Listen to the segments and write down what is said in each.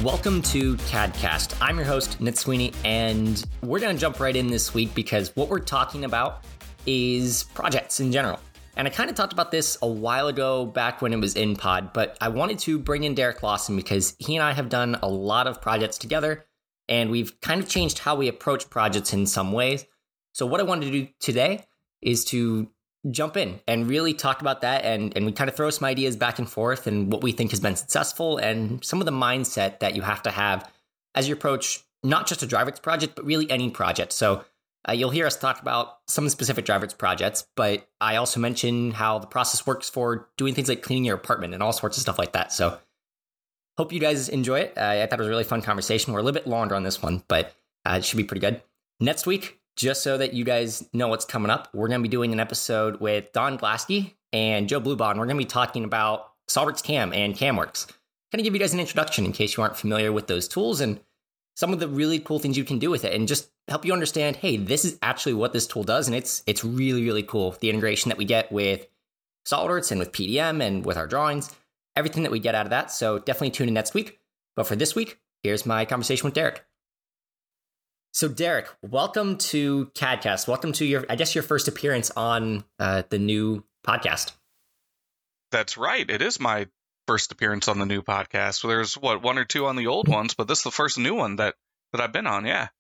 Welcome to CADcast. I'm your host, Nit Sweeney, and we're going to jump right in this week because what we're talking about is projects in general. And I kind of talked about this a while ago back when it was in pod, but I wanted to bring in Derek Lawson because he and I have done a lot of projects together, and we've kind of changed how we approach projects in some ways. So what I wanted to do today is to jump in and really talk about that, and we kind of throw some ideas back and forth and what we think has been successful and some of the mindset that you have to have as you approach not just a DriveWorks project, but really any project. So you'll hear us talk about some specific DriveWorks projects, but I also mention how the process works for doing things like cleaning your apartment and all sorts of stuff like that. So hope you guys enjoy it. I thought it was a really fun conversation. We're a little bit longer on this one, but it should be pretty good. Next week, just so that you guys know what's coming up, we're going to be doing an episode with Don Glasky and Joe Bluebond. We're going to be talking about SOLIDWORKS CAM and CAMWorks. Kind of give you guys an introduction in case you aren't familiar with those tools and some of the really cool things you can do with it, and just help you understand, hey, this is actually what this tool does, and it's really, really cool. The integration that we get with SOLIDWORKS and with PDM and with our drawings, everything that we get out of that. So definitely tune in next week. But for this week, here's my conversation with Derek. So Derek, welcome to CADcast. Welcome to your first appearance on the new podcast. That's right. It is my first appearance on the new podcast. There's one or two on the old ones, but this is the first new one that I've been on. Yeah.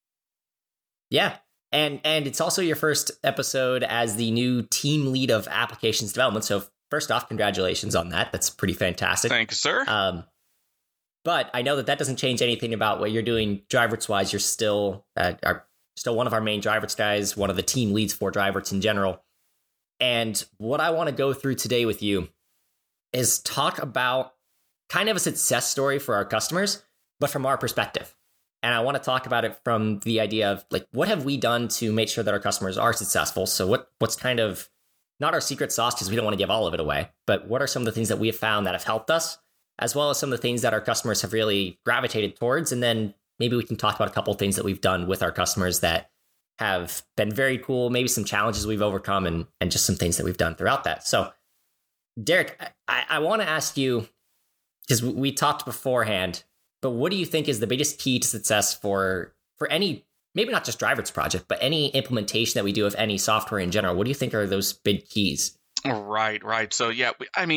Yeah. And it's also your first episode as the new team lead of applications development. So first off, congratulations on that. That's pretty fantastic. Thank you, sir. But I know that doesn't change anything about what you're doing DriveWorks-wise. You're still one of our main DriveWorks guys, one of the team leads for DriveWorks in general. And what I want to go through today with you is talk about kind of a success story for our customers, but from our perspective. And I want to talk about it from the idea of, like, what have we done to make sure that our customers are successful? So what's kind of not our secret sauce, because we don't want to give all of it away, but what are some of the things that we have found that have helped us, as well as some of the things that our customers have really gravitated towards. And then maybe we can talk about a couple of things that we've done with our customers that have been very cool, maybe some challenges we've overcome, and just some things that we've done throughout that. So Derek, I want to ask you, because we talked beforehand, but what do you think is the biggest key to success for any, maybe not just DriveWorks project, but any implementation that we do of any software in general? What do you think are those big keys? Right. So yeah,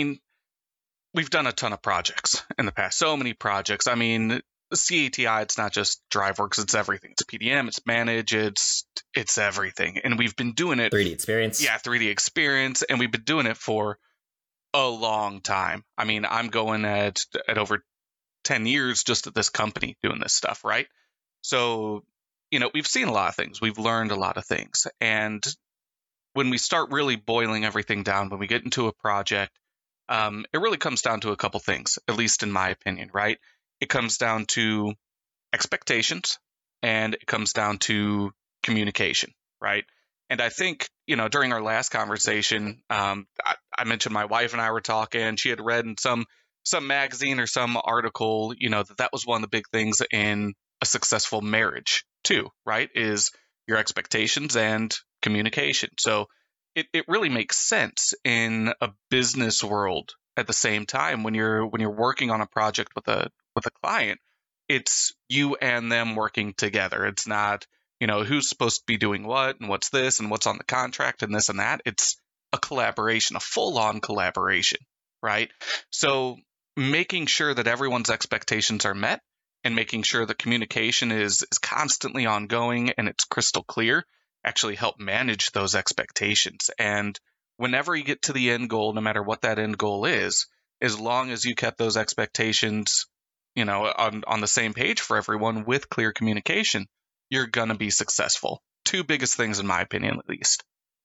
we've done a ton of projects in the past, so many projects. I mean, CATI, it's not just DriveWorks, it's everything. It's PDM, it's Manage, it's everything. And we've been doing it. 3D Experience. Yeah, 3D Experience. And we've been doing it for a long time. I mean, I'm going at over 10 years just at this company doing this stuff, right? So, we've seen a lot of things. We've learned a lot of things. And when we start really boiling everything down, when we get into a project, it really comes down to a couple things, at least in my opinion, right? It comes down to expectations, and it comes down to communication, right? And I think, during our last conversation, I mentioned my wife and I were talking. She had read in some magazine or some article, that was one of the big things in a successful marriage too, right? Is your expectations and communication. So it really makes sense in a business world. At the same time, when you're working on a project with a client, it's you and them working together. It's not, who's supposed to be doing what and what's this and what's on the contract and this and that. It's a collaboration, a full-on collaboration, right? So making sure that everyone's expectations are met and making sure the communication is constantly ongoing and it's crystal clear actually help manage those expectations. And whenever you get to the end goal, no matter what that end goal is, as long as you kept those expectations, on the same page for everyone with clear communication, you're going to be successful. Two biggest things, in my opinion, at least.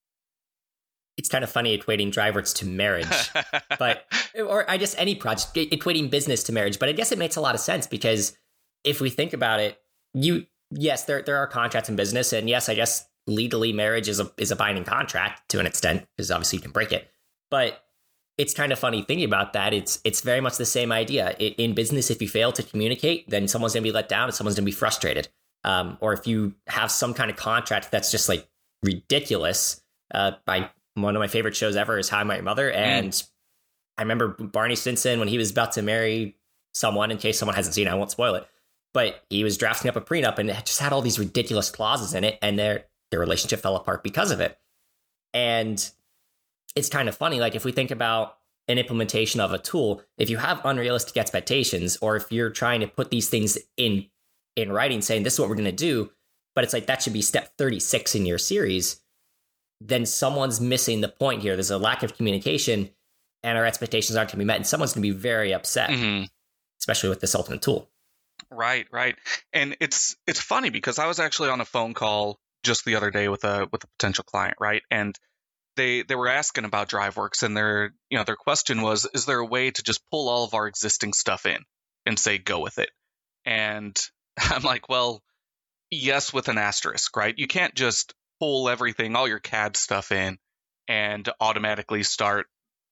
It's kind of funny equating DriveWorks to marriage, or I guess any project, equating business to marriage. But I guess it makes a lot of sense because if we think about it, yes, there are contracts in business, and yes, I guess legally marriage is a binding contract to an extent, because obviously you can break it. But it's kind of funny thinking about that. It's very much the same idea. In business, if you fail to communicate, then someone's going to be let down and someone's going to be frustrated. Or if you have some kind of contract that's just like ridiculous. By one of my favorite shows ever is How I Met Your Mother. And I remember Barney Stinson, when he was about to marry someone, in case someone hasn't seen it, I won't spoil it, but he was drafting up a prenup and it just had all these ridiculous clauses in it, and their relationship fell apart because of it. And it's kind of funny, like if we think about an implementation of a tool, if you have unrealistic expectations, or if you're trying to put these things in writing saying this is what we're going to do, but it's like that should be step 36 in your series, then someone's missing the point here. There's a lack of communication and our expectations aren't going to be met, and someone's going to be very upset, especially with this ultimate tool. Right. And it's funny because I was actually on a phone call just the other day with a potential client, right? And they were asking about DriveWorks, and their question was, is there a way to just pull all of our existing stuff in and say go with it? And I'm like, well, yes, with an asterisk, right? You can't just pull everything, all your CAD stuff in and automatically start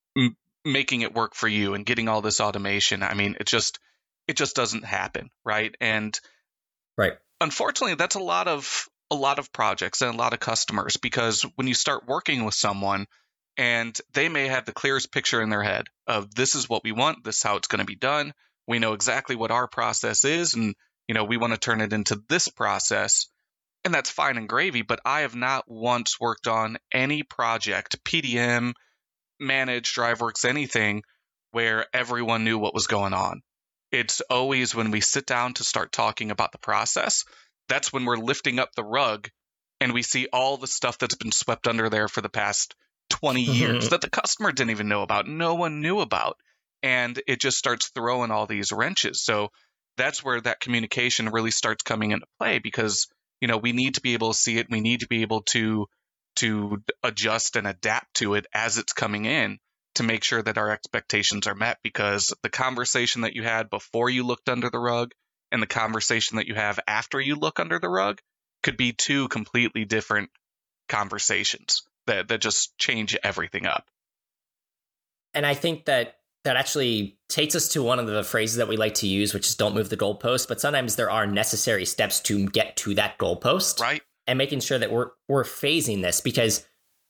making it work for you and getting all this automation. I mean, it just doesn't happen, right? And unfortunately, that's a lot of projects and a lot of customers, because when you start working with someone and they may have the clearest picture in their head of this is what we want, this is how it's going to be done. We know exactly what our process is, and we want to turn it into this process, and that's fine and gravy. But I have not once worked on any project, PDM, managed, DriveWorks, anything where everyone knew what was going on. It's always when we sit down to start talking about the process, that's when we're lifting up the rug and we see all the stuff that's been swept under there for the past 20 years that the customer didn't even know about, no one knew about. And it just starts throwing all these wrenches. So that's where that communication really starts coming into play, because, we need to be able to see it. We need to be able to adjust and adapt to it as it's coming in to make sure that our expectations are met, because the conversation that you had before you looked under the rug and the conversation that you have after you look under the rug could be two completely different conversations that just change everything up. And I think that actually takes us to one of the phrases that we like to use, which is don't move the goalpost. But sometimes there are necessary steps to get to that goalpost. Right. And making sure that we're phasing this, because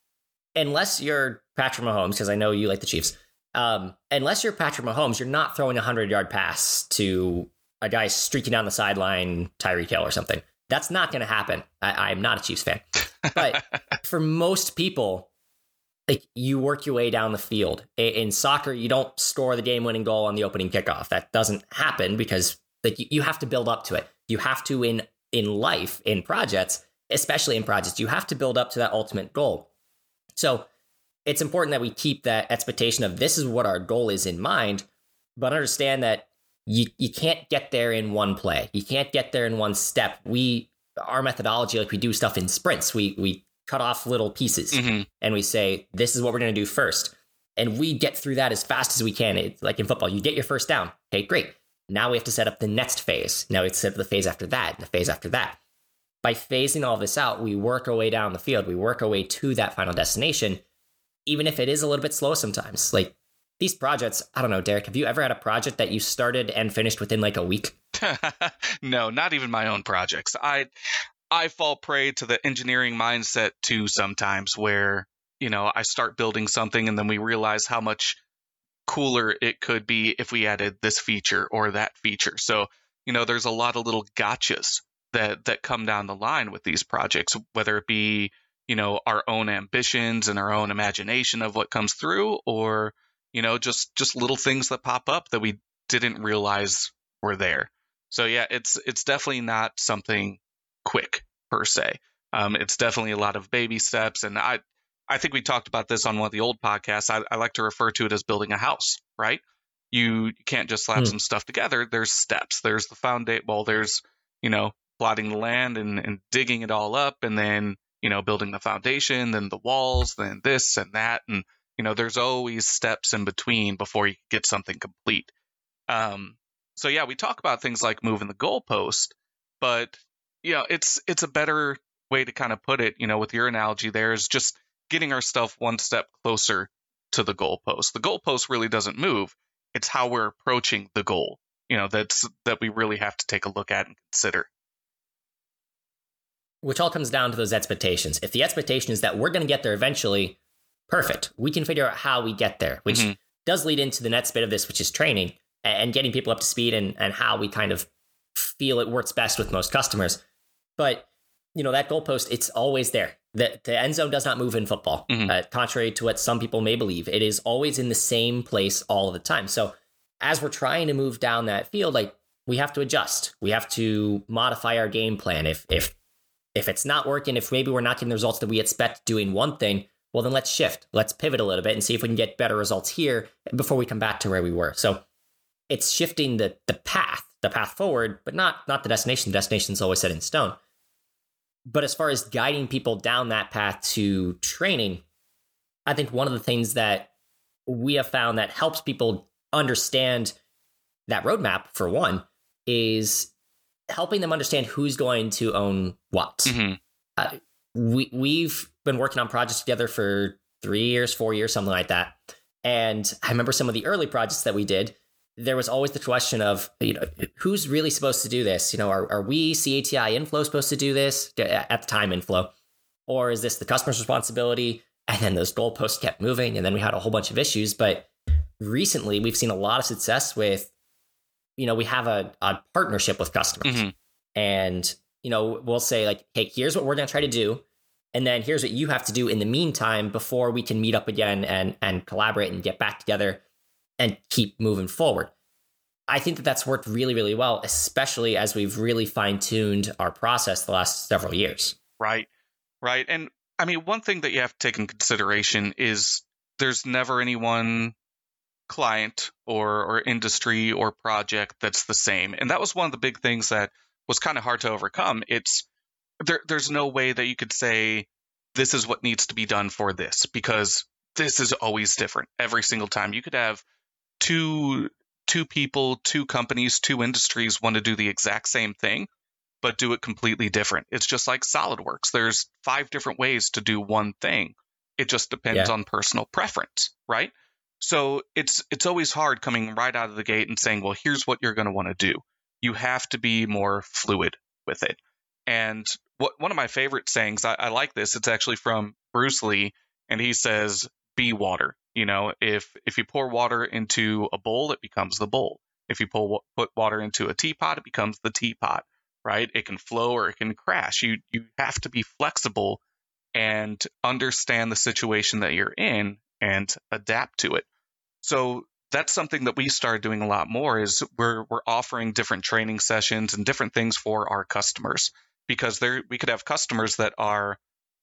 unless you're Patrick Mahomes, because I know you like the Chiefs, unless you're Patrick Mahomes, you're not throwing a 100-yard pass to a guy streaking down the sideline, Tyreek Hill or something. That's not going to happen. I'm not a Chiefs fan. But for most people, like, you work your way down the field. In soccer, you don't score the game-winning goal on the opening kickoff. That doesn't happen, because you have to build up to it. You have to, in life, in projects, especially in projects, you have to build up to that ultimate goal. So it's important that we keep that expectation of this is what our goal is in mind, but understand that you can't get there in one play. You can't get there in one step. Our methodology, like, we do stuff in sprints. We cut off little pieces and we say, this is what we're going to do first. And we get through that as fast as we can. It's like in football, you get your first down. Okay, great. Now we have to set up the next phase. Now we have to set up the phase after that, and the phase after that. By phasing all this out, we work our way down the field. We work our way to that final destination, even if it is a little bit slow sometimes. Like, these projects, I don't know, Derek, have you ever had a project that you started and finished within like a week? No, not even my own projects. I fall prey to the engineering mindset too sometimes, where, I start building something and then we realize how much cooler it could be if we added this feature or that feature. So, there's a lot of little gotchas that come down the line with these projects, whether it be, our own ambitions and our own imagination of what comes through, or, just little things that pop up that we didn't realize were there. So yeah, it's definitely not something quick per se. It's definitely a lot of baby steps. And I think we talked about this on one of the old podcasts. I like to refer to it as building a house, right? You can't just slap some stuff together. There's steps. There's the foundation. Well, there's, plotting the land and digging it all up, and then, building the foundation, then the walls, then this and that. And, there's always steps in between before you get something complete. So yeah, we talk about things like moving the goalpost, but it's a better way to kind of put it, with your analogy there, is just getting ourselves one step closer to the goalpost. The goalpost really doesn't move. It's how we're approaching the goal, that we really have to take a look at and consider. Which all comes down to those expectations. If the expectation is that we're going to get there eventually, perfect. We can figure out how we get there, which does lead into the next bit of this, which is training. and getting people up to speed and how we kind of feel it works best with most customers. But, that goalpost, it's always there. The end zone does not move in football, contrary to what some people may believe. It is always in the same place all of the time. So as we're trying to move down that field, like, we have to adjust. We have to modify our game plan. If it's not working, if maybe we're not getting the results that we expect doing one thing, well, then let's shift. Let's pivot a little bit and see if we can get better results here before we come back to where we were. So it's shifting the path forward, but not the destination. The destination is always set in stone. But as far as guiding people down that path to training, I think one of the things that we have found that helps people understand that roadmap, for one, is helping them understand who's going to own what. We've been working on projects together for 3 years, 4 years, something like that. And I remember some of the early projects that we did, there was always the question of, who's really supposed to do this? Are we, CATI Inflow, supposed to do this at the time, Inflow? Or is this the customer's responsibility? And then those goalposts kept moving, and then we had a whole bunch of issues. But recently, we've seen a lot of success with, we have a partnership with customers. And, we'll say, like, hey, here's what we're going to try to do. And then here's what you have to do in the meantime before we can meet up again and collaborate and get back together and keep moving forward. I think that that's worked really, really well, especially as we've really fine-tuned our process the last several years. Right. And I mean, one thing that you have to take in consideration is there's never any one client or industry or project that's the same. And that was one of the big things that was kind of hard to overcome. There's no way that you could say, this is what needs to be done for this, because this is always different every single time. You could have two people, two companies, two industries want to do the exact same thing, but do it completely different. It's just like SolidWorks. There's 5 different ways to do one thing. It just depends on personal preference, right? So it's always hard coming right out of the gate and saying, well, here's what you're going to want to do. You have to be more fluid with it. And one of my favorite sayings, I like this, it's actually from Bruce Lee, and he says, be water. If you pour water into a bowl, it becomes the bowl. If you put water into a teapot, it becomes the teapot, right? It can flow or it can crash. You have to be flexible and understand the situation that you're in and adapt to it. So that's something that we started doing a lot more, is we're offering different training sessions and different things for our customers, because we could have customers that are,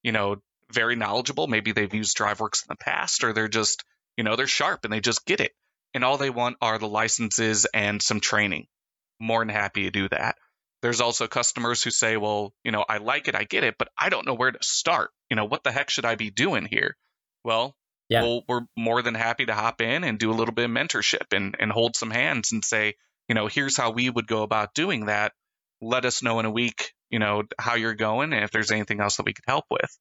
very knowledgeable. Maybe they've used DriveWorks in the past, or they're just, they're sharp and they just get it. And all they want are the licenses and some training. More than happy to do that. There's also customers who say, well, I like it, I get it, but I don't know where to start. What the heck should I be doing here? Well, we're more than happy to hop in and do a little bit of mentorship and hold some hands and say, here's how we would go about doing that. Let us know in a week, how you're going and if there's anything else that we could help with.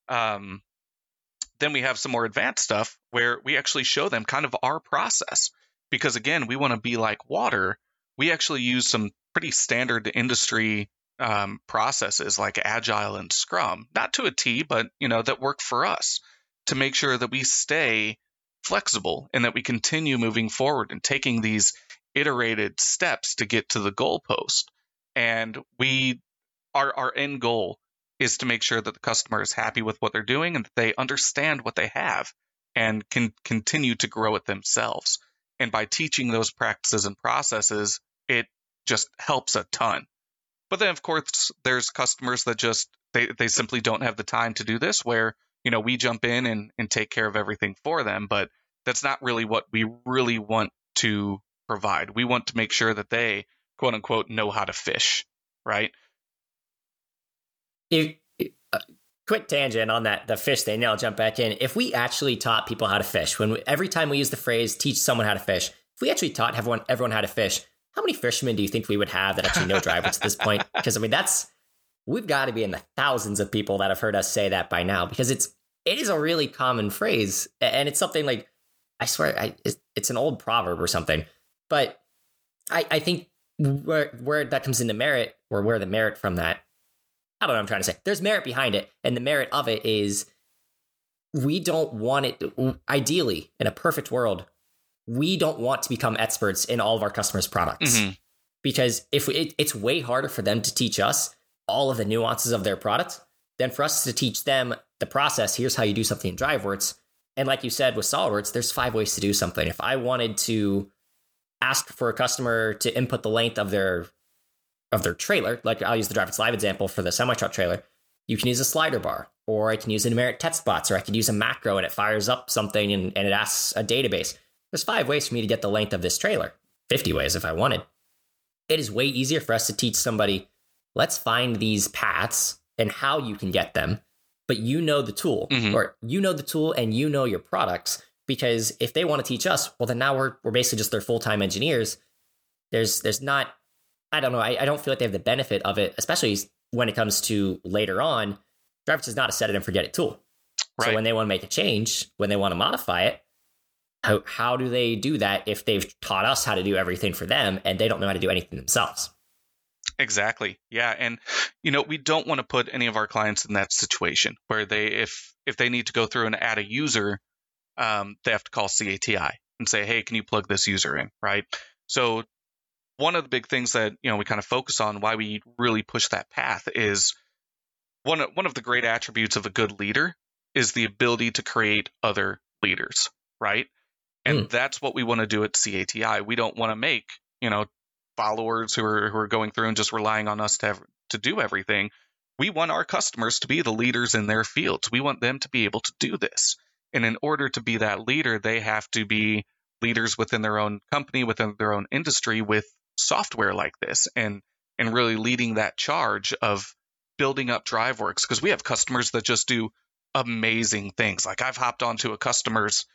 Then we have some more advanced stuff where we actually show them kind of our process, because again, we want to be like water. We actually use some pretty standard industry processes like Agile and Scrum, not to a T, but that work for us to make sure that we stay flexible and that we continue moving forward and taking these iterated steps to get to the goalpost. And our end goal is to make sure that the customer is happy with what they're doing and that they understand what they have and can continue to grow it themselves. And by teaching those practices and processes, it just helps a ton. But then, of course, there's customers that just, they simply don't have the time to do this, where, we jump in and take care of everything for them. But that's not really what we really want to provide. We want to make sure that they, quote unquote, know how to fish, right? Quick tangent on the fish thing, then I'll jump back in. If we actually taught people how to fish, every time we use the phrase teach someone how to fish, if we actually taught everyone how to fish, how many fishermen do you think we would have that actually know DriveWorks at this point? Because we've got to be in the thousands of people that have heard us say that by now, because it is a really common phrase, and it's something like, I swear, it's an old proverb or something. But I think where that comes into merit, or where the merit from that, I don't know what I'm trying to say. There's merit behind it, and the merit of it is we don't want it, ideally, in a perfect world, we don't want to become experts in all of our customers' products. Mm-hmm. Because it's way harder for them to teach us all of the nuances of their product than for us to teach them the process. Here's how you do something in DriveWorks. And like you said, with SolidWorks, there's 5 ways to do something. If I wanted to ask for a customer to input the length of their trailer, like I'll use the DriveWorks Live example for the semi-truck trailer, you can use a slider bar, or I can use a numeric text box, or I can use a macro and it fires up something and it asks a database. There's 5 ways for me to get the length of this trailer, 50 ways if I wanted. It is way easier for us to teach somebody, let's find these paths and how you can get them, but you know the tool, or you know the tool and you know your products, because if they want to teach us, well, then now we're basically just their full-time engineers. There's not, I don't know, I don't feel like they have the benefit of it, especially when it comes to later on. DriveWorks is not a set it and forget it tool. Right. So when they want to make a change, when they want to modify it, how do they do that if they've taught us how to do everything for them and they don't know how to do anything themselves? Exactly. Yeah. And, we don't want to put any of our clients in that situation where if they need to go through and add a user, they have to call CATI and say, hey, can you plug this user in? Right. So one of the big things that, we kind of focus on, why we really push that path, is one of the great attributes of a good leader is the ability to create other leaders. Right. And that's what we want to do at CATI. We don't want to make, followers who are going through and just relying on us to do everything. We want our customers to be the leaders in their fields. We want them to be able to do this. And in order to be that leader, they have to be leaders within their own company, within their own industry, with software like this, and really leading that charge of building up DriveWorks. Because we have customers that just do amazing things. Like I've hopped onto a customer's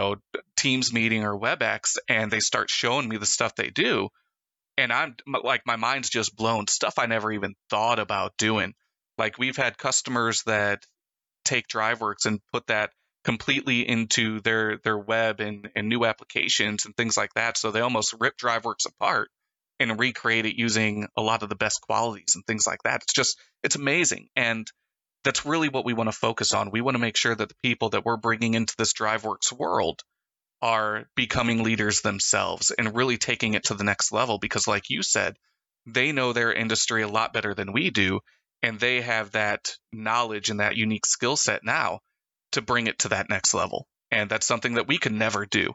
Teams meeting or WebEx, and they start showing me the stuff they do. And I'm like, my mind's just blown. Stuff I never even thought about doing. Like we've had customers that take DriveWorks and put that completely into their web and new applications and things like that. So they almost rip DriveWorks apart and recreate it using a lot of the best qualities and things like that. It's amazing. And that's really what we want to focus on. We want to make sure that the people that we're bringing into this DriveWorks world are becoming leaders themselves and really taking it to the next level, because like you said, they know their industry a lot better than we do, and they have that knowledge and that unique skill set now to bring it to that next level. And that's something that we could never do.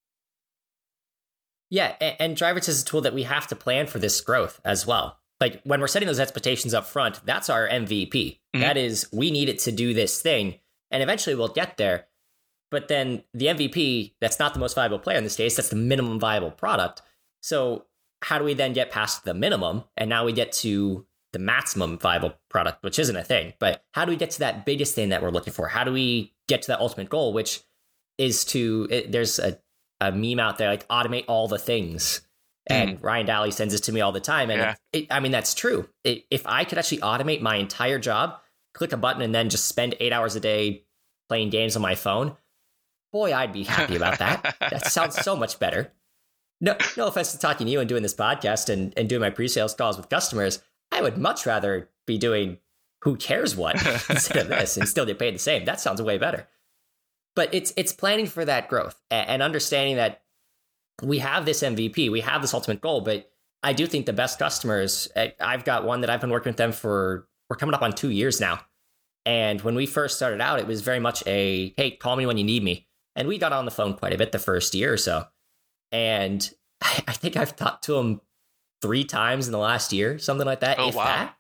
Yeah, and DriveWorks is a tool that we have to plan for this growth as well. Like when we're setting those expectations up front, that's our MVP. That is, we need it to do this thing, and eventually we'll get there. But then the MVP, that's not the most valuable player in this case, that's the minimum viable product. So how do we then get past the minimum? And now we get to the maximum viable product, which isn't a thing. But how do we get to that biggest thing that we're looking for? How do we get to that ultimate goal, which is there's a meme out there, like automate all the things. And Ryan Daly sends it to me all the time. And that's true. If I could actually automate my entire job, click a button and then just spend 8 hours a day playing games on my phone, boy, I'd be happy about that. That sounds so much better. No offense to talking to you and doing this podcast and doing my pre-sales calls with customers. I would much rather be doing who cares what instead of this and still get paid the same. That sounds way better. But it's planning for that growth and understanding that we have this MVP, we have this ultimate goal, but I do think the best customers, I've got one that I've been working with them we're coming up on 2 years now. And when we first started out, it was very much hey, call me when you need me. And we got on the phone quite a bit the first year or so. And I think I've talked to him 3 times in the last year, something like that. Oh, wow. That.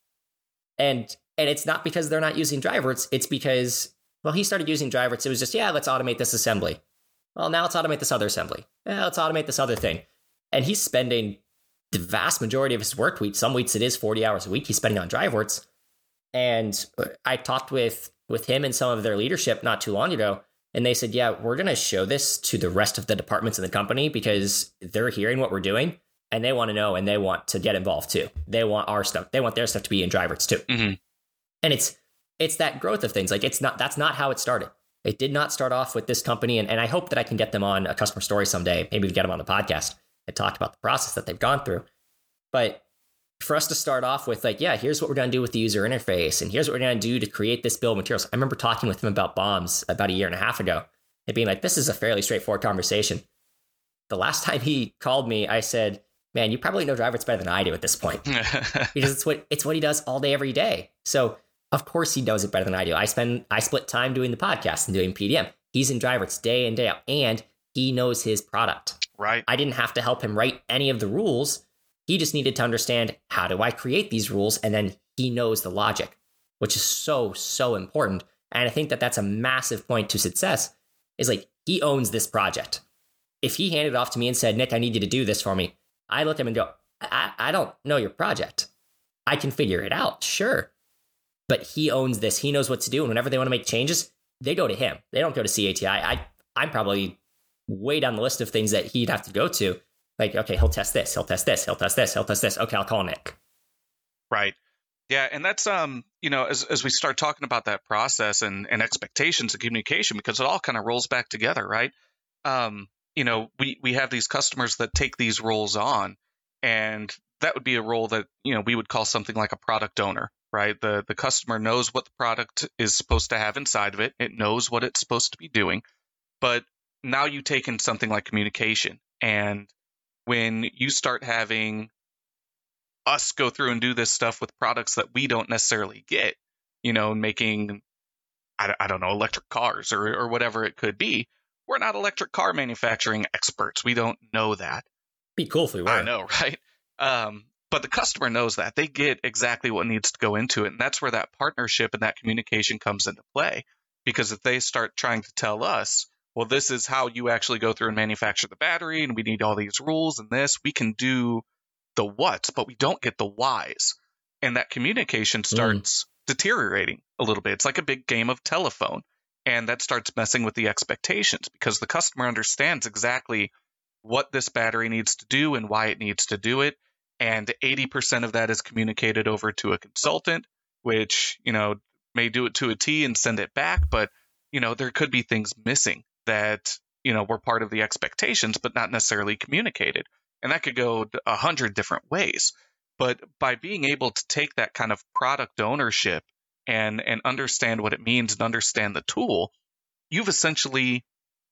And it's not because they're not using DriveWorks. It's because, well, he started using DriveWorks. It was just, let's automate this assembly. Well, now let's automate this other assembly. Let's automate this other thing. And he's spending the vast majority of his work week. Some weeks it is 40 hours a week he's spending on DriveWorks. And I talked with him and some of their leadership not too long ago. And they said, we're going to show this to the rest of the departments in the company because they're hearing what we're doing and they want to know and they want to get involved too. They want our stuff. They want their stuff to be in DriveWorks too. Mm-hmm. And it's that growth of things. Like that's not how it started. It did not start off with this company. And I hope that I can get them on a customer story someday. Maybe we get them on the podcast and talk about the process that they've gone through. But for us to start off with here's what we're going to do with the user interface. And here's what we're going to do to create this bill of materials. I remember talking with him about bombs about 1.5 years ago and being like, this is a fairly straightforward conversation. the last time he called me, I said, man, you probably know DriveWorks better than I do at this point. Because it's what he does all day, every day. So of course he knows it better than I do. I split time doing the podcast and doing PDM. He's in DriveWorks day in, day out, and he knows his product. Right. I didn't have to help him write any of the rules. He just needed to understand, how do I create these rules? And then he knows the logic, which is so, so important. And I think that that's a massive point to success, is like, he owns this project. If he handed it off to me and said, Nick, I need you to do this for me, I look at him and go, I don't know your project. I can figure it out, sure. But he owns this. He knows what to do. And whenever they want to make changes, they go to him. They don't go to CATI. I'm probably way down the list of things that he'd have to go to. Like, okay, he'll test this. He'll test this. He'll test this. He'll test this. Okay, I'll call Nick. Right. Yeah. And that's, as we start talking about that process and expectations and communication, because it all kind of rolls back together, right? We have these customers that take these roles on, and that would be a role that, we would call something like a product owner, right? The customer knows what the product is supposed to have inside of it. It knows what it's supposed to be doing. But now you take in something like communication. And when you start having us go through and do this stuff with products that we don't necessarily get, making, I don't know, electric cars or whatever it could be, we're not electric car manufacturing experts. We don't know that. Be cool if we were. I know, right? But the customer knows that. They get exactly what needs to go into it. And that's where that partnership and that communication comes into play. Because if they start trying to tell us, well, this is how you actually go through and manufacture the battery, and we need all these rules and this, we can do the what's, but we don't get the whys. And that communication starts deteriorating a little bit. It's like a big game of telephone. And that starts messing with the expectations, because the customer understands exactly what this battery needs to do and why it needs to do it. And 80% of that is communicated over to a consultant, which, may do it to a T and send it back. But, there could be things missing that, were part of the expectations, but not necessarily communicated. And that could go 100 different ways. But by being able to take that kind of product ownership and understand what it means and understand the tool, you've essentially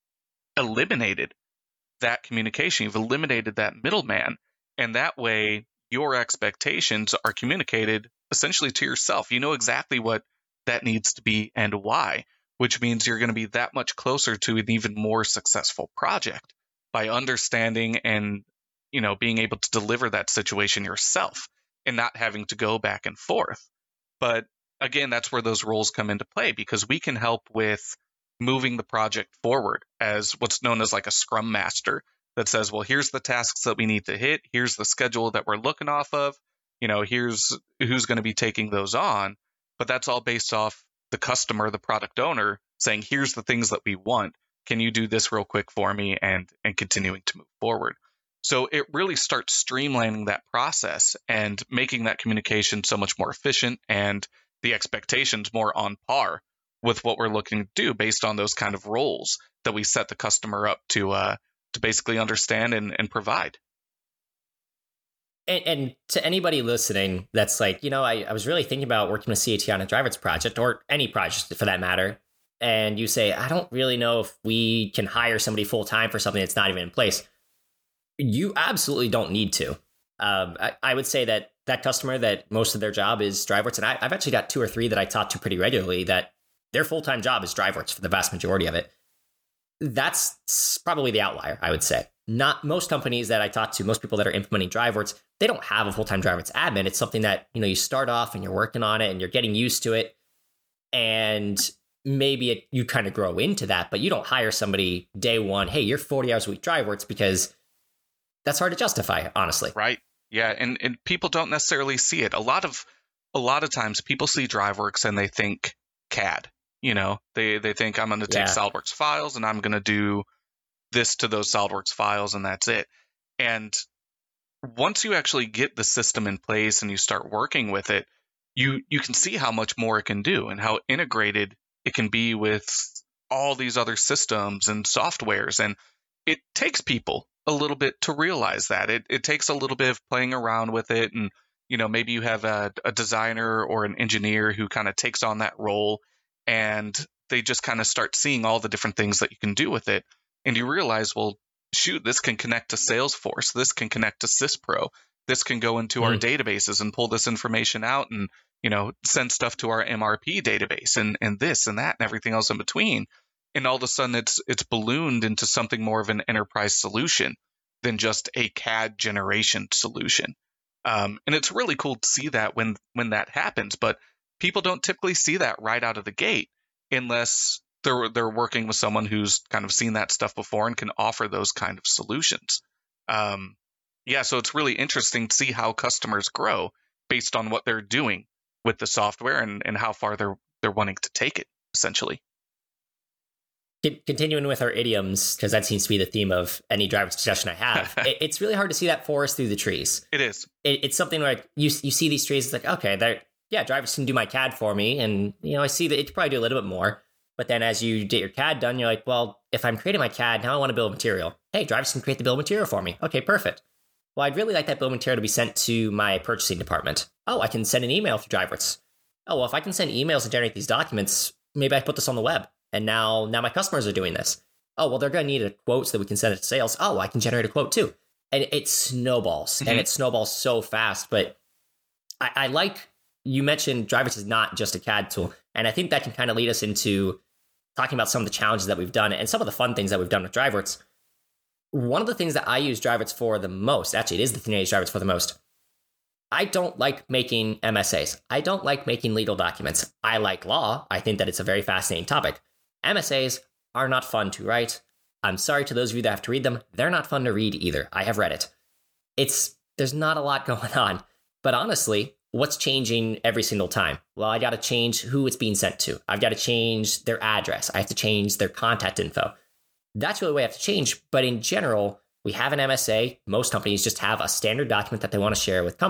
eliminated that communication. You've eliminated that middleman. And that way, your expectations are communicated essentially to yourself. You know exactly what that needs to be and why, which means you're going to be that much closer to an even more successful project by understanding and, being able to deliver that situation yourself and not having to go back and forth. But again, that's where those roles come into play, because we can help with moving the project forward as what's known as like a scrum master that says, well, here's the tasks that we need to hit. Here's the schedule that we're looking off of. Here's who's going to be taking those on. But that's all based off the customer, the product owner, saying, here's the things that we want. Can you do this real quick for me? And continuing to move forward. So it really starts streamlining that process and making that communication so much more efficient, and the expectations more on par with what we're looking to do based on those kind of roles that we set the customer up to basically understand and provide. And to anybody listening that's like, I was really thinking about working with CAT on a DriveWorks project, or any project for that matter, and you say, I don't really know if we can hire somebody full time for something that's not even in place. You absolutely don't need to. I would say that customer that most of their job is DriveWorks, and I've actually got 2 or 3 that I talk to pretty regularly that their full-time job is DriveWorks for the vast majority of it. That's probably the outlier, I would say. Not most companies that I talk to, most people that are implementing DriveWorks, they don't have a full-time DriveWorks admin. It's something that, you start off and you're working on it and you're getting used to it. And maybe you kind of grow into that, but you don't hire somebody day one, hey, you're 40 hours a week DriveWorks, because that's hard to justify, honestly. Right. Yeah. And people don't necessarily see it. A lot of times people see DriveWorks and they think CAD. They think I'm going to take SolidWorks files and I'm going to do this to those SolidWorks files, and that's it. And once you actually get the system in place and you start working with it, you can see how much more it can do and how integrated it can be with all these other systems and softwares. And it takes people a little bit to realize that. It takes a little bit of playing around with it. And, maybe you have a designer or an engineer who kind of takes on that role, and they just kind of start seeing all the different things that you can do with it. And you realize, well, shoot, this can connect to Salesforce, this can connect to SysPro, this can go into our databases and pull this information out and, send stuff to our MRP database and this and that and everything else in between. And all of a sudden it's ballooned into something more of an enterprise solution than just a CAD generation solution. And it's really cool to see that when that happens, but people don't typically see that right out of the gate unless they're working with someone who's kind of seen that stuff before and can offer those kind of solutions. So it's really interesting to see how customers grow based on what they're doing with the software and how far they're wanting to take it, essentially. Continuing with our idioms, because that seems to be the theme of any driver's discussion I have, it's really hard to see that forest through the trees. It is. It's something like you see these trees, it's like, okay, drivers can do my CAD for me. And, I see that it could probably do a little bit more. But then as you get your CAD done, you're like, well, if I'm creating my CAD, now I want to build material. Hey, drivers can create the bill of material for me. Okay, perfect. Well, I'd really like that bill of material to be sent to my purchasing department. Oh, I can send an email through DriveWorks. Oh, well, if I can send emails and generate these documents, maybe I put this on the web. And now my customers are doing this. Oh, well, they're going to need a quote so that we can send it to sales. Oh, I can generate a quote too. And it snowballs. And it snowballs so fast. But I like, you mentioned DriveWorks is not just a CAD tool. And I think that can kind of lead us into talking about some of the challenges that we've done and some of the fun things that we've done with DriveWorks. One of the things that I use DriveWorks for the most, actually, it is the thing I use DriveWorks for the most. I don't like making MSAs. I don't like making legal documents. I like law. I think that it's a very fascinating topic. MSAs are not fun to write. I'm sorry to those of you that have to read them. They're not fun to read either. I have read it. There's not a lot going on. But honestly, what's changing every single time? Well, I got to change who it's being sent to. I've got to change their address. I have to change their contact info. That's really what I have to change. But in general, we have an MSA. Most companies just have a standard document that they want to share with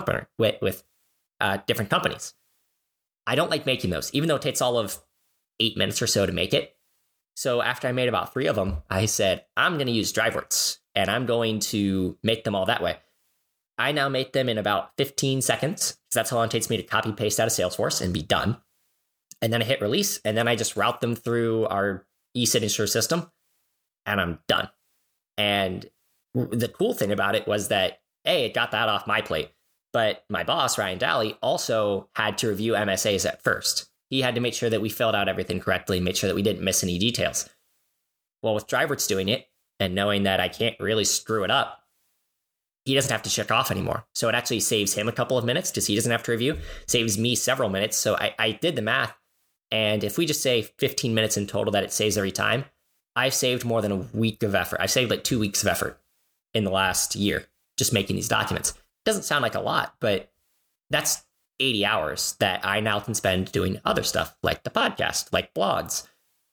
different companies. I don't like making those, even though it takes all of 8 minutes or so to make it. So after I made about 3 of them, I said, I'm going to use DriveWorks and I'm going to make them all that way. I now make them in about 15 seconds because that's how long it takes me to copy paste out of Salesforce and be done. And then I hit release and then I just route them through our e-signature system and I'm done. And the cool thing about it was that, it got that off my plate. But my boss, Ryan Daly, also had to review MSAs at first. He had to make sure that we filled out everything correctly, make sure that we didn't miss any details. Well, with DriveWorks doing it and knowing that I can't really screw it up, he doesn't have to check off anymore. So it actually saves him a couple of minutes because he doesn't have to review, saves me several minutes. So I did the math. And if we just say 15 minutes in total that it saves every time, I've saved more than a week of effort. I've saved like 2 weeks of effort in the last year just making these documents. Doesn't sound like a lot, but that's 80 hours that I now can spend doing other stuff like the podcast, like blogs.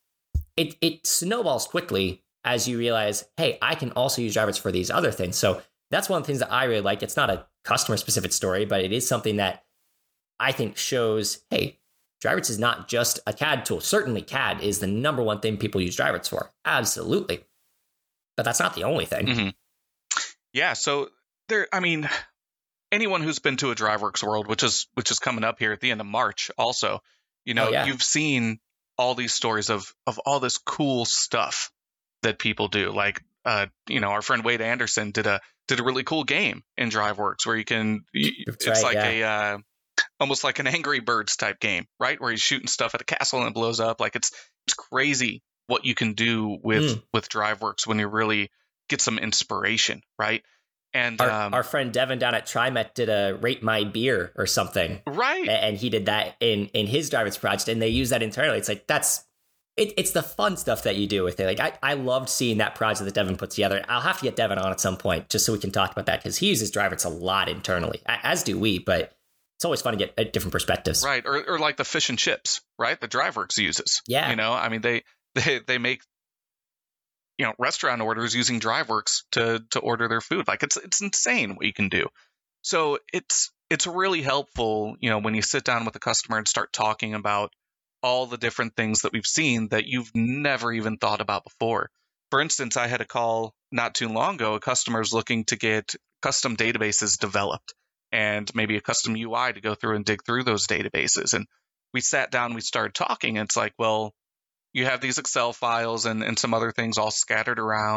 It snowballs quickly as you realize, hey, I can also use DriveWorks for these other things. So that's one of the things that I really like. It's not a customer specific story, but it is something that I think shows, hey, DriveWorks is not just a CAD tool. Certainly CAD is the number one thing people use DriveWorks for. Absolutely. But that's not the only thing. Mm-hmm. Yeah. So anyone who's been to a DriveWorks World, which is coming up here at the end of March also, you've seen all these stories of all this cool stuff that people do. Like, our friend Wade Anderson did a really cool game in DriveWorks where almost like an Angry Birds type game, right? Where he's shooting stuff at a castle and it blows up. Like it's crazy what you can do with DriveWorks when you really get some inspiration, right? And our friend Devin down at TriMet did a Rate My Beer or something, right? And he did that in his DriveWorks project, and they use that internally. It's like it's the fun stuff that you do with it. Like I loved seeing that project that Devin put together. I'll have to get Devin on at some point just so we can talk about that because he uses DriveWorks a lot internally, as do we. But it's always fun to get different perspectives, right? Or like the fish and chips, right? The DriveWorks uses, they make restaurant orders using DriveWorks to order their food. Like it's insane what you can do. So it's really helpful, when you sit down with a customer and start talking about all the different things that we've seen that you've never even thought about before. For instance, I had a call not too long ago. A customer's looking to get custom databases developed and maybe a custom UI to go through and dig through those databases. And we sat down, we started talking, and it's like, well, you have these Excel files and some other things all scattered around.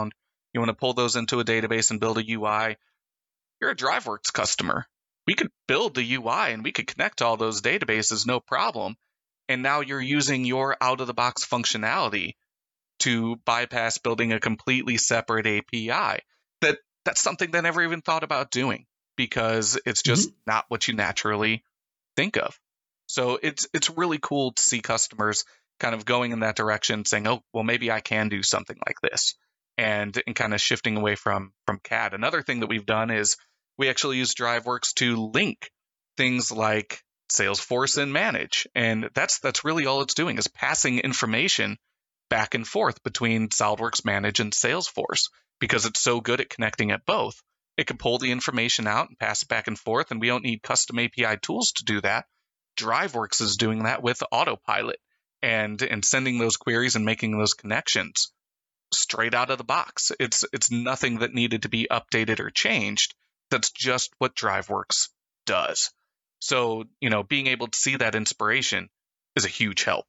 You want to pull those into a database and build a UI. You're a DriveWorks customer. We could build the UI and we could connect to all those databases, no problem. And now you're using your out-of-the-box functionality to bypass building a completely separate API. That's something they never even thought about doing because it's just not what you naturally think of. So it's really cool to see customers kind of going in that direction, saying, oh, well, maybe I can do something like this, and kind of shifting away from CAD. Another thing that we've done is we actually use DriveWorks to link things like Salesforce and Manage. And that's really all it's doing is passing information back and forth between SolidWorks Manage and Salesforce because it's so good at connecting at both. It can pull the information out and pass it back and forth, and we don't need custom API tools to do that. DriveWorks is doing that with Autopilot and sending those queries and making those connections straight out of the box. It's nothing that needed to be updated or changed. That's just what DriveWorks does. So, being able to see that inspiration is a huge help.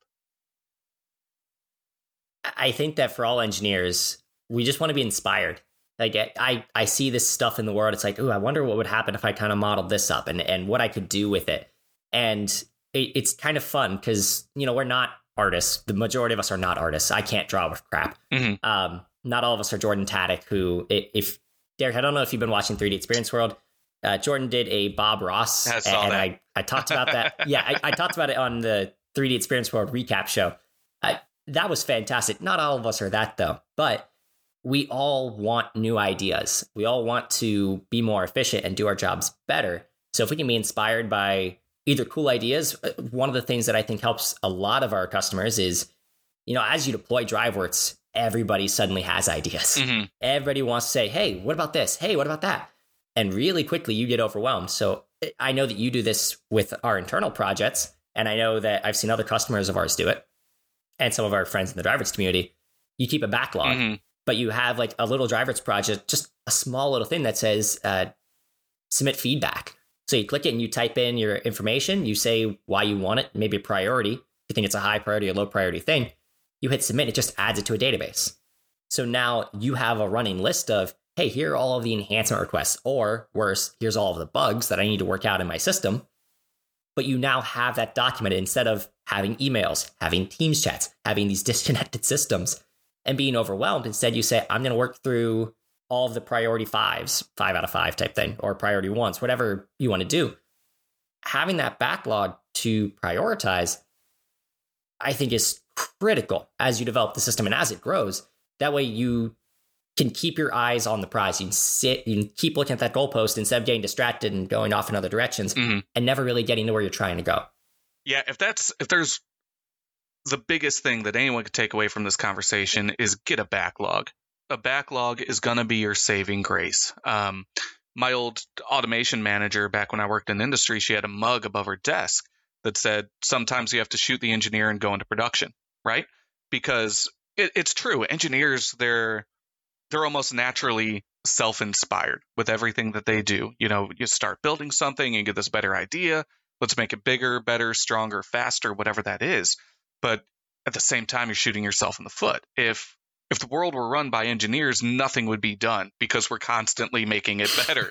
I think that for all engineers, we just want to be inspired. Like I see this stuff in the world. It's like, oh, I wonder what would happen if I kind of modeled this up and what I could do with it. And it's kind of fun because, we're not artists. The majority of us are not artists. I can't draw with crap. Mm-hmm. Not all of us are Jordan Taddick, who, if Derek, I don't know if you've been watching 3D Experience World. Jordan did a Bob Ross. I talked about that. Yeah, I talked about it on the 3D Experience World recap show. That was fantastic. Not all of us are that, though. But we all want new ideas. We all want to be more efficient and do our jobs better. So if we can be inspired by either cool ideas, one of the things that I think helps a lot of our customers is, as you deploy DriveWorks, everybody suddenly has ideas. Mm-hmm. Everybody wants to say, hey, what about this? Hey, what about that? And really quickly you get overwhelmed. So I know that you do this with our internal projects, and I know that I've seen other customers of ours do it, and some of our friends in the DriveWorks community. You keep a backlog, but you have like a little DriveWorks project, just a small little thing that says submit feedback. So you click it and you type in your information. You say why you want it, maybe a priority. If you think it's a high priority or low priority thing, you hit submit. It just adds it to a database. So now you have a running list of, hey, here are all of the enhancement requests, or worse, here's all of the bugs that I need to work out in my system. But you now have that documented instead of having emails, having Teams chats, having these disconnected systems and being overwhelmed. Instead, you say, I'm going to work through all of the priority 5s, 5 out of 5 type thing, or priority 1s, whatever you want to do. Having that backlog to prioritize, I think, is critical as you develop the system and as it grows. That way you can keep your eyes on the prize. You can keep looking at that goalpost instead of getting distracted and going off in other directions and never really getting to where you're trying to go. Yeah, if there's the biggest thing that anyone could take away from this conversation is get a backlog. A backlog is going to be your saving grace. My old automation manager back when I worked in industry, she had a mug above her desk that said, sometimes you have to shoot the engineer and go into production, right? Because it's true. Engineers, they're almost naturally self-inspired with everything that they do. You start building something and get this better idea. Let's make it bigger, better, stronger, faster, whatever that is. But at the same time, you're shooting yourself in the foot. If the world were run by engineers, nothing would be done because we're constantly making it better,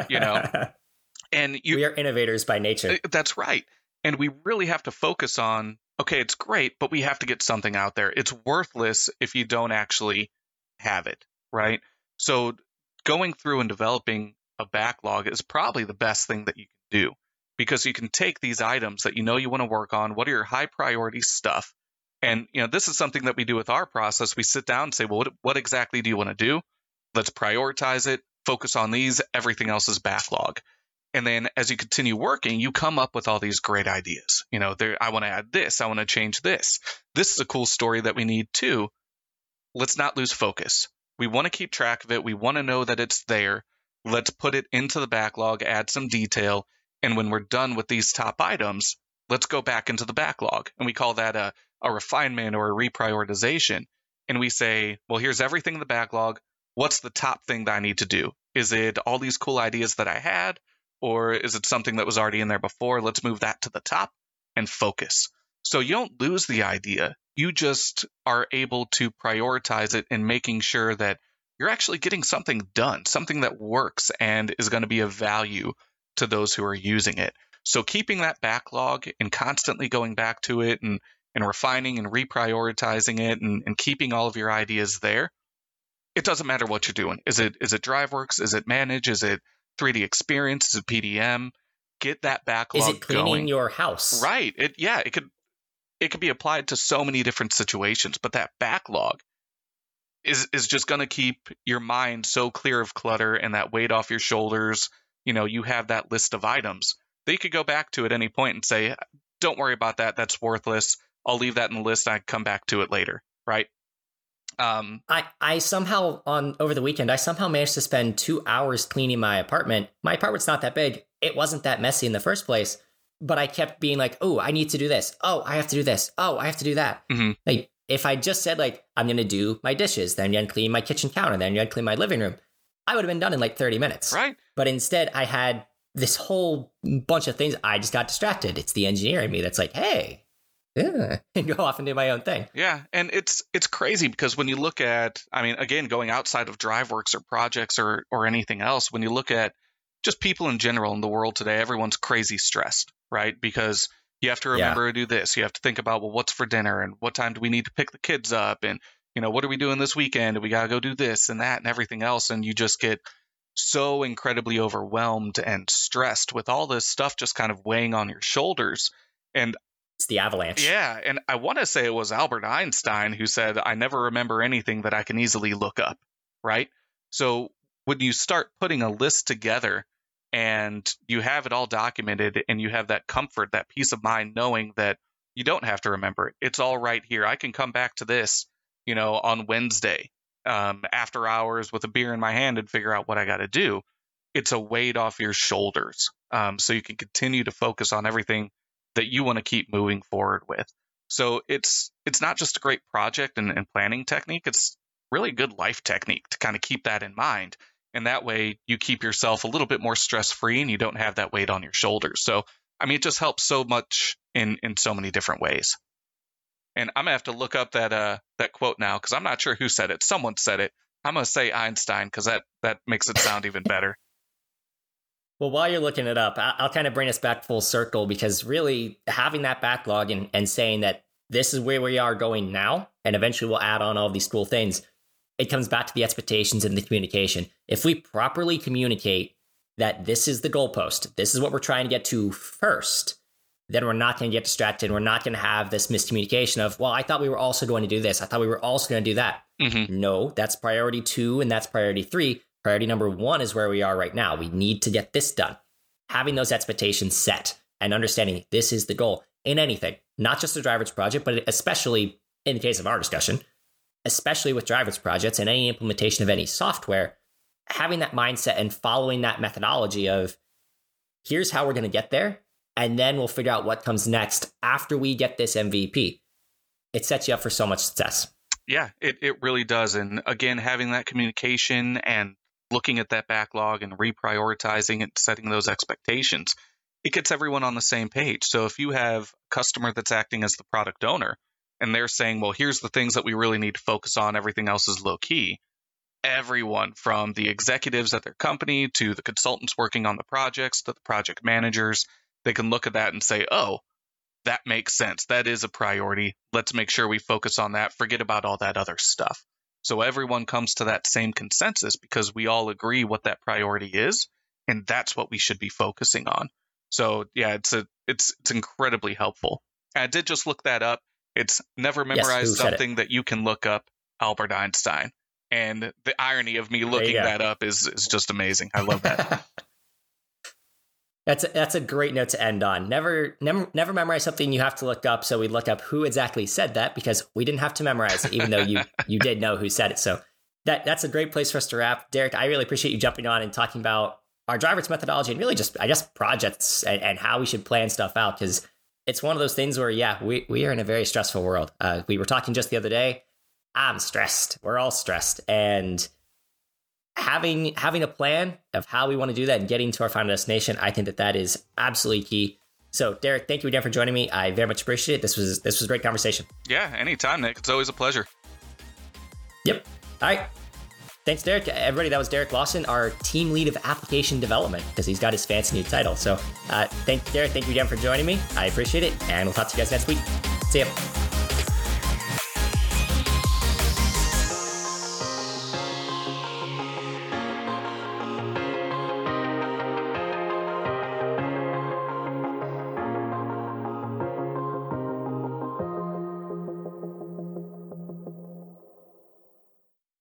And we are innovators by nature. That's right. And we really have to focus on, okay, it's great, but we have to get something out there. It's worthless if you don't actually have it, right? So going through and developing a backlog is probably the best thing that you can do, because you can take these items that you want to work on. What are your high priority stuff? And, this is something that we do with our process. We sit down and say, well, what exactly do you want to do? Let's prioritize it, focus on these, everything else is backlog. And then as you continue working, you come up with all these great ideas. I want to add this. I want to change this. This is a cool story that we need too. Let's not lose focus. We want to keep track of it. We want to know that it's there. Let's put it into the backlog, add some detail. And when we're done with these top items, let's go back into the backlog. And we call that a refinement or a reprioritization. And we say, well, here's everything in the backlog. What's the top thing that I need to do? Is it all these cool ideas that I had? Or is it something that was already in there before? Let's move that to the top and focus. So you don't lose the idea. You just are able to prioritize it and making sure that you're actually getting something done, something that works and is going to be of value to those who are using it. So keeping that backlog and constantly going back to it and refining and reprioritizing it and keeping all of your ideas there, it doesn't matter what you're doing. Is it DriveWorks? Is it Manage? Is it 3D Experience? Is it PDM? Get that backlog going. Is it cleaning your house? Right. It could be applied to so many different situations, but that backlog is just going to keep your mind so clear of clutter and that weight off your shoulders. You have that list of items that you could go back to at any point and say, don't worry about that. That's worthless. I'll leave that in the list. I can come back to it later. Right. I somehow over the weekend, I somehow managed to spend 2 hours cleaning my apartment. My apartment's not that big. It wasn't that messy in the first place, but I kept being like, oh, I need to do this. Oh, I have to do this. Oh, I have to do that. Mm-hmm. Like if I just said like, I'm going to do my dishes, then I'm going to clean my kitchen counter, then I'm going to clean my living room, I would have been done in like 30 minutes. Right. But instead I had this whole bunch of things. I just got distracted. It's the engineer in me that's like, hey, yeah, and go off and do my own thing. Yeah, and it's crazy because when you look at, I mean, again, going outside of DriveWorks or projects or anything else, when you look at just people in general in the world today, everyone's crazy stressed, right? Because you have to remember to do this. You have to think about, well, what's for dinner and what time do we need to pick the kids up? And, what are we doing this weekend? And we got to go do this and that and everything else. And you just get so incredibly overwhelmed and stressed with all this stuff just kind of weighing on your shoulders. And it's the avalanche. Yeah, and I want to say it was Albert Einstein who said, I never remember anything that I can easily look up, right? So when you start putting a list together and you have it all documented and you have that comfort, that peace of mind, knowing that you don't have to remember it. It's all right here. I can come back to this, on Wednesday after hours with a beer in my hand and figure out what I got to do. It's a weight off your shoulders. So you can continue to focus on everything that you want to keep moving forward with. So it's not just a great project and planning technique. It's really a good life technique to kind of keep that in mind. And that way you keep yourself a little bit more stress-free and you don't have that weight on your shoulders. So, I mean, it just helps so much in so many different ways. And I'm going to have to look up that quote now because I'm not sure who said it. Someone said it. I'm going to say Einstein because that makes it sound even better. Well, while you're looking it up, I'll kind of bring us back full circle because really having that backlog and saying that this is where we are going now, and eventually we'll add on all these cool things, it comes back to the expectations and the communication. If we properly communicate that this is the goalpost, this is what we're trying to get to first, then we're not going to get distracted. We're not going to have this miscommunication of, well, I thought we were also going to do this. I thought we were also going to do that. Mm-hmm. No, that's priority 2 and that's priority 3. Priority number 1 is where we are right now. We need to get this done. Having those expectations set and understanding this is the goal in anything, not just a DriveWorks project, but especially in the case of our discussion, especially with DriveWorks projects and any implementation of any software, having that mindset and following that methodology of here's how we're going to get there. And then we'll figure out what comes next after we get this MVP. It sets you up for so much success. Yeah, it really does. And again, having that communication and looking at that backlog and reprioritizing and setting those expectations, it gets everyone on the same page. So if you have a customer that's acting as the product owner and they're saying, well, here's the things that we really need to focus on, everything else is low key, everyone from the executives at their company to the consultants working on the projects to the project managers, they can look at that and say, oh, that makes sense. That is a priority. Let's make sure we focus on that. Forget about all that other stuff. So everyone comes to that same consensus because we all agree what that priority is, and that's what we should be focusing on. So yeah, it's incredibly helpful. And I did just look that up. It's never memorize something that you can look up, Albert Einstein. And the irony of me looking that up is just amazing. I love that. That's a great note to end on. Never memorize something you have to look up. So we look up who exactly said that because we didn't have to memorize it, even though you did know who said it. So that's a great place for us to wrap. Derek, I really appreciate you jumping on and talking about our DriveWorks methodology and really just, I guess, projects and how we should plan stuff out. Because it's one of those things where, we are in a very stressful world. We were talking just the other day. I'm stressed. We're all stressed. And having a plan of how we want to do that and getting to our final destination, I think that is absolutely key. So, Derek, thank you again for joining me. I very much appreciate it. This was a great conversation. Yeah, anytime, Nick. It's always a pleasure. Yep. All right. Thanks, Derek. Everybody, that was Derek Lawson, our team lead of application development, because he's got his fancy new title. So thank you, Derek. Thank you again for joining me. I appreciate it. And we'll talk to you guys next week. See ya.